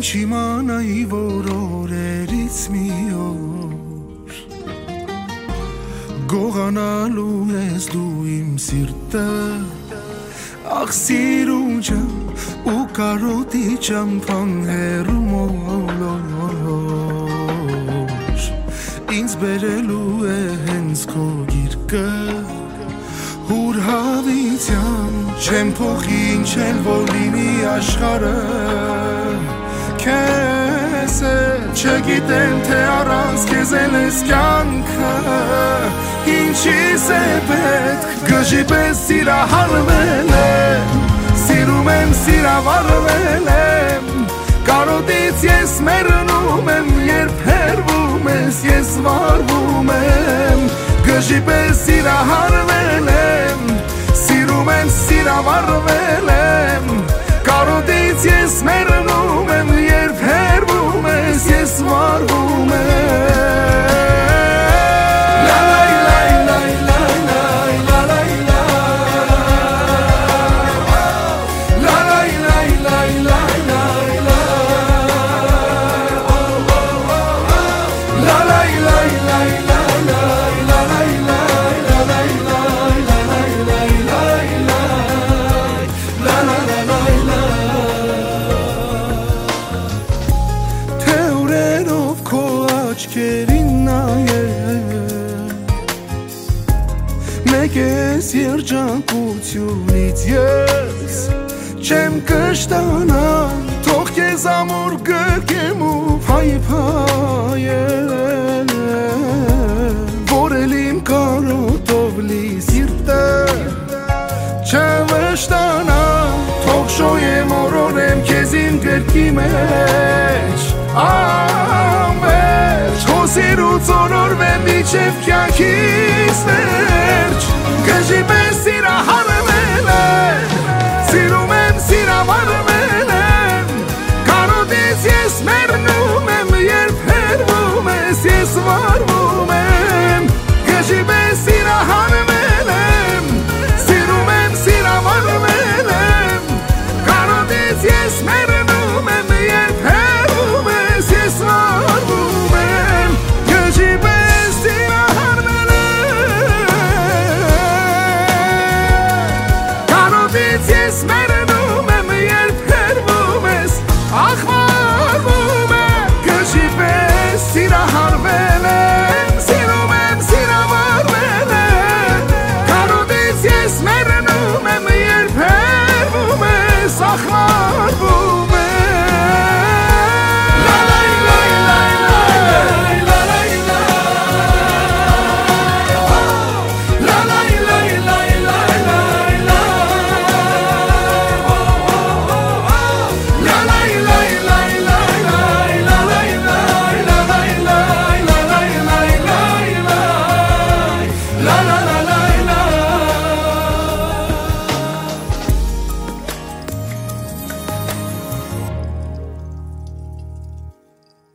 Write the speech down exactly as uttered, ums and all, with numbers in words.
Ինչ իմանայի, որ օրերից մի օր գողանալու ես դու իմ սիրտը Ախ սիրուն ջան ու կարոտի ճամփան հեռու մոլոր Ինձ բերելու է հենց քո գիրկը Հուր հավիցյան չեմ փոխի ինչ էլ որ լինի աշխարհը Քեզ է չգիտեմ թե առանց քեզ էլ ես կյանքը Ինչիս է պետք գժի պես սիրահարվել եմ Սիրում եմ սիրավարվել եմ Կարոտից ես մեռնում եմ երբ հեռվում ես ես վարվում եմ Գժի պես սիրահարվել եմ Սիրում եմ սիրավարվել եմ Կարոտից ես մեռնում եմ երբ հեռվում ես ես վարվում եմ Մեկ ես երջանկությունից ես չեմ կշտանա Թող կեզ ամուր գրկեմ ու փայփայել Որ էլ իմ կարոտով լի սիրտը չվշտանա Թող շոյեմ օրորեմ քեզ իմ գրկի մեջ Ամերջ Քո սիրուց օրորվեմ իջև կյանքիս վերջ Գժի պես սիրահար